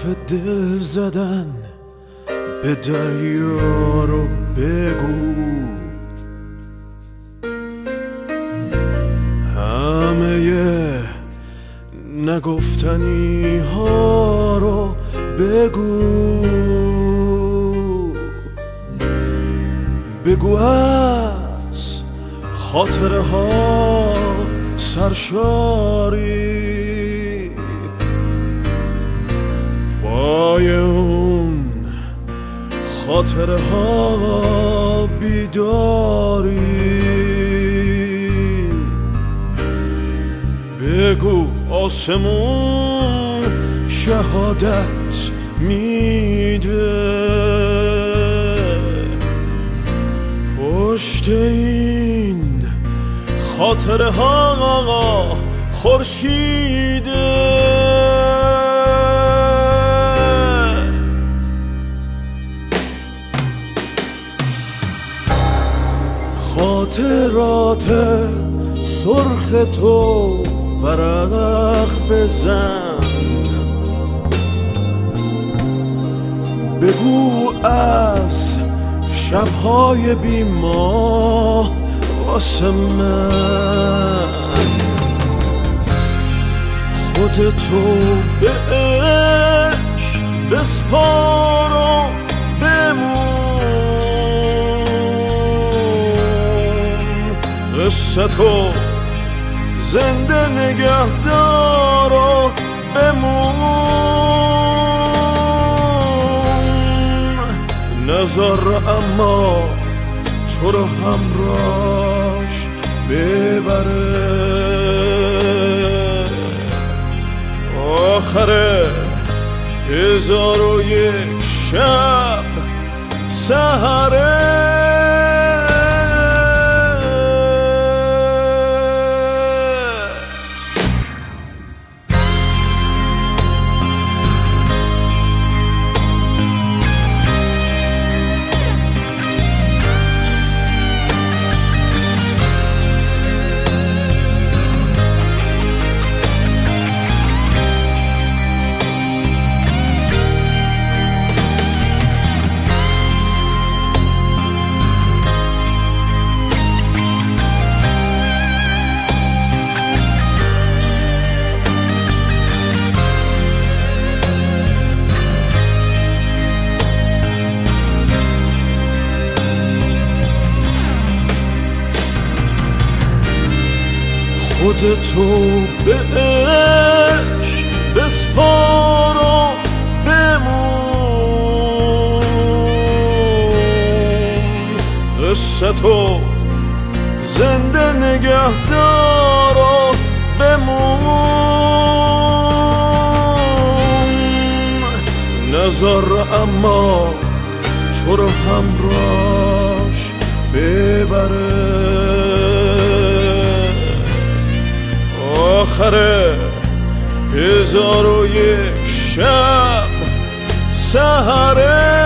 دل زدن به دریا رو بگو، همه نگفتنی ها رو بگو، بگو از خاطره ها سرشاری، پای اون خاطره ها بیداری، بگو آسمون شهادت میده، پشت این خاطره ها خورشیده، خاطرات سرخ تو ورق بزن، بگو از شبهای بی‌ماه واسه من خودتو به عشق بسپار و بمون، قصه تو زنده نگهدار و بمون، نذار اما تو رو همراهش ببره، آخر 1001 شب سحره. خودتو به عشق بسپار و بمون، قصه تو زنده نگهدار و بمون، نذار اما تو رو همراهش ببره، آخر 1001 شب سحره.